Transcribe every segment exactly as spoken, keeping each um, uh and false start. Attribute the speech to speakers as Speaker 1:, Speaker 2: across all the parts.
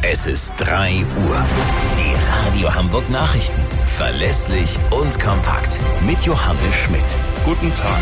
Speaker 1: Es ist drei Uhr. Die Radio Hamburg Nachrichten. Verlässlich und kompakt. Mit Johannes Schmidt.
Speaker 2: Guten Tag.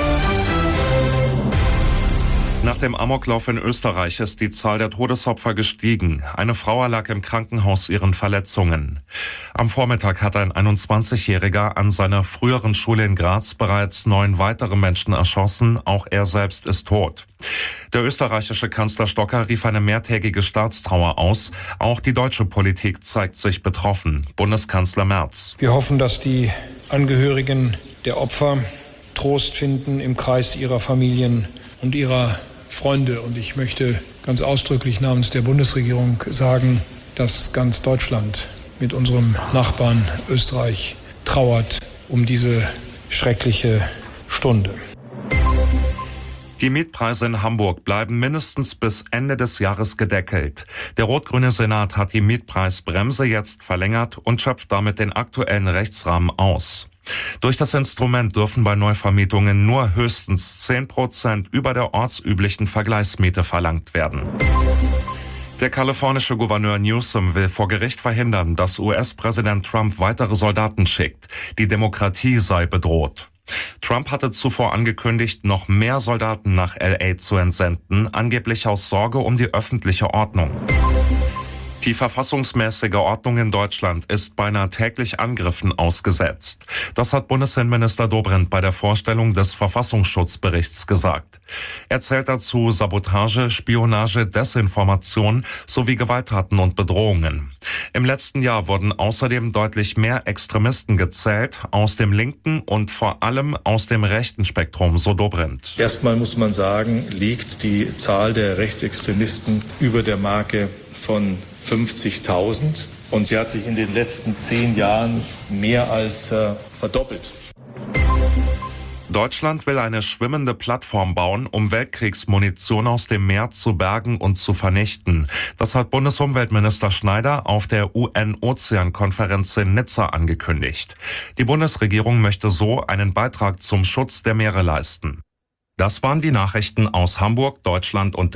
Speaker 2: Nach dem Amoklauf in Österreich ist die Zahl der Todesopfer gestiegen. Eine Frau erlag im Krankenhaus ihren Verletzungen. Am Vormittag hat ein einundzwanzigjähriger an seiner früheren Schule in Graz bereits neun weitere Menschen erschossen. Auch er selbst ist tot. Der österreichische Kanzler Stocker rief eine mehrtägige Staatstrauer aus. Auch die deutsche Politik zeigt sich betroffen. Bundeskanzler Merz.
Speaker 3: Wir hoffen, dass die Angehörigen der Opfer Trost finden im Kreis ihrer Familien und ihrer Freunde. Und ich möchte ganz ausdrücklich namens der Bundesregierung sagen, dass ganz Deutschland mit unserem Nachbarn Österreich trauert um diese schreckliche Stunde.
Speaker 2: Die Mietpreise in Hamburg bleiben mindestens bis Ende des Jahres gedeckelt. Der rot-grüne Senat hat die Mietpreisbremse jetzt verlängert und schöpft damit den aktuellen Rechtsrahmen aus. Durch das Instrument dürfen bei Neuvermietungen nur höchstens zehn Prozent über der ortsüblichen Vergleichsmiete verlangt werden. Der kalifornische Gouverneur Newsom will vor Gericht verhindern, dass U S-Präsident Trump weitere Soldaten schickt. Die Demokratie sei bedroht. Trump hatte zuvor angekündigt, noch mehr Soldaten nach L A zu entsenden, angeblich aus Sorge um die öffentliche Ordnung. Die verfassungsmäßige Ordnung in Deutschland ist beinahe täglich Angriffen ausgesetzt. Das hat Bundesinnenminister Dobrindt bei der Vorstellung des Verfassungsschutzberichts gesagt. Er zählt dazu Sabotage, Spionage, Desinformation sowie Gewalttaten und Bedrohungen. Im letzten Jahr wurden außerdem deutlich mehr Extremisten gezählt, aus dem linken und vor allem aus dem rechten Spektrum, so Dobrindt.
Speaker 4: Erstmal muss man sagen, liegt die Zahl der Rechtsextremisten über der Marke von fünfzigtausend und sie hat sich in den letzten zehn Jahren mehr als äh, verdoppelt.
Speaker 2: Deutschland will eine schwimmende Plattform bauen, um Weltkriegsmunition aus dem Meer zu bergen und zu vernichten. Das hat Bundesumweltminister Schneider auf der U N-Ozean-Konferenz in Nizza angekündigt. Die Bundesregierung möchte so einen Beitrag zum Schutz der Meere leisten. Das waren die Nachrichten aus Hamburg, Deutschland und